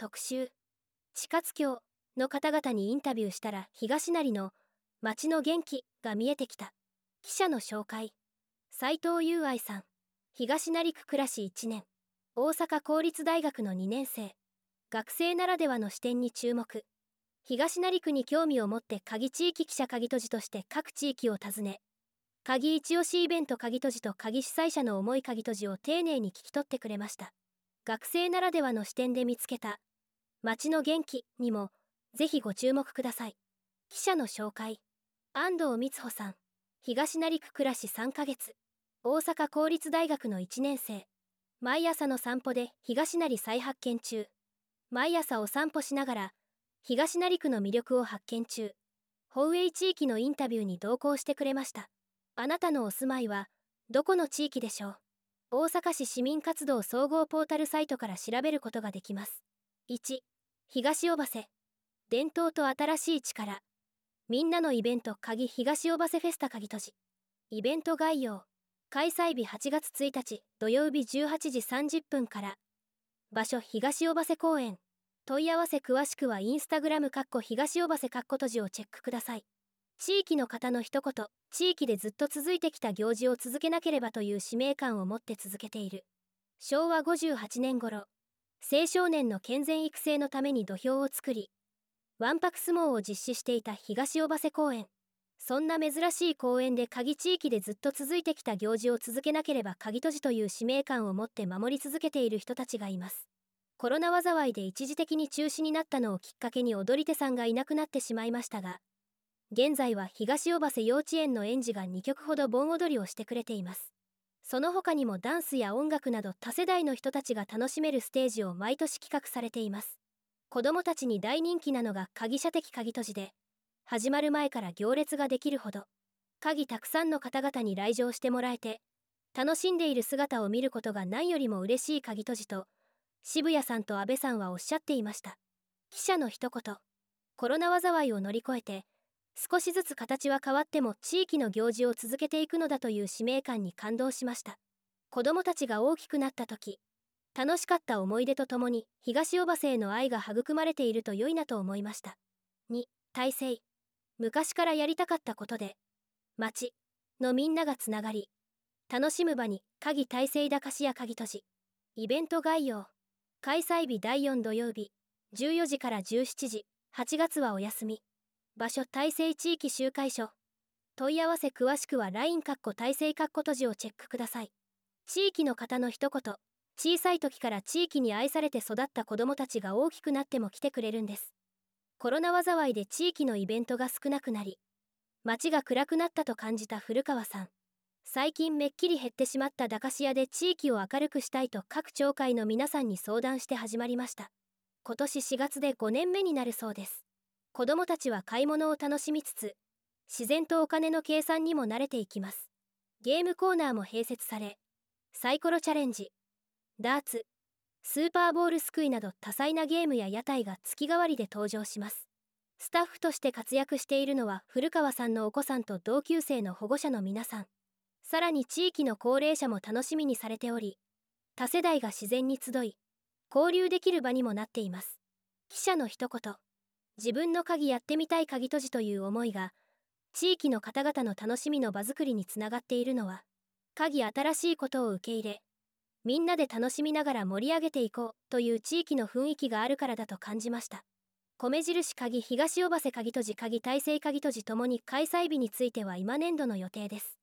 特集。地活協の方々にインタビューしたら東成の町の元気が見えてきた。記者の紹介。斉藤雄愛さん。東成区暮らし1年。大阪公立大学の2年生。学生ならではの視点に注目。東成区に興味を持って鍵地域記者鍵閉じとして各地域を訪ね、鍵一押しイベント鍵閉じと鍵主催者の思い鍵閉じを丁寧に聞き取ってくれました。学生ならではの視点で見つけた街の元気にもぜひご注目ください。記者の紹介。安藤光穂さん。東成区暮らし3ヶ月。大阪公立大学の1年生。毎朝の散歩で東成再発見中。毎朝お散歩しながら東成区の魅力を発見中。ホウエイ地域のインタビューに同行してくれました。あなたのお住まいはどこの地域でしょう。大阪市市民活動総合ポータルサイトから調べることができます。1、東尾鷲。伝統と新しい力。みんなのイベント鍵東尾鷲フェスタ鍵閉じ。イベント概要。開催日8月1日土曜日18時30分から。場所東尾鷲公園。問い合わせ詳しくはインスタグラム東尾鷲閉じをチェックください。地域の方の一言。地域でずっと続いてきた行事を続けなければという使命感を持って続けている。昭和58年頃、青少年の健全育成のために土俵を作り、わんぱく相撲を実施していた東尾鷲公園。そんな珍しい公園で鍵地域でずっと続いてきた行事を続けなければ鍵閉じという使命感を持って守り続けている人たちがいます。コロナ災いで一時的に中止になったのをきっかけに踊り手さんがいなくなってしまいましたが、現在は東尾鷲幼稚園の園児が2曲ほど盆踊りをしてくれています。その他にもダンスや音楽など多世代の人たちが楽しめるステージを毎年企画されています。子どもたちに大人気なのが鍵射的鍵閉じで、始まる前から行列ができるほど、鍵たくさんの方々に来場してもらえて、楽しんでいる姿を見ることが何よりも嬉しい鍵閉じと、渋谷さんと安倍さんはおっしゃっていました。記者の一言。コロナ災いを乗り越えて、少しずつ形は変わっても地域の行事を続けていくのだという使命感に感動しました。子どもたちが大きくなった時、楽しかった思い出とともに東尾鷲への愛が育まれていると良いなと思いました。2、大成。昔からやりたかったことで、町のみんながつながり、楽しむ場に鍵大成だかしや鍵閉じ。イベント概要。開催日第4土曜日、14時から17時、8月はお休み。場所大成地域集会所。問い合わせ詳しくは LINE 大成閉じをチェックください。地域の方の一言。小さい時から地域に愛されて育った子どもたちが大きくなっても来てくれるんです。コロナ災いで地域のイベントが少なくなり、街が暗くなったと感じた古川さん。最近めっきり減ってしまった駄菓子屋で地域を明るくしたいと各町会の皆さんに相談して始まりました。今年4月で5年目になるそうです。子どもたちは買い物を楽しみつつ、自然とお金の計算にも慣れていきます。ゲームコーナーも併設され、サイコロチャレンジ、ダーツ、スーパーボールすくいなど多彩なゲームや屋台が月替わりで登場します。スタッフとして活躍しているのは古川さんのお子さんと同級生の保護者の皆さん。さらに地域の高齢者も楽しみにされており、多世代が自然に集い、交流できる場にもなっています。記者の一言。自分の鍵やってみたい鍵閉じという思いが、地域の方々の楽しみの場作りにつながっているのは、鍵新しいことを受け入れ、みんなで楽しみながら盛り上げていこうという地域の雰囲気があるからだと感じました。米印鍵東尾鷲鍵閉じ鍵大成鍵閉じともに開催日については今年度の予定です。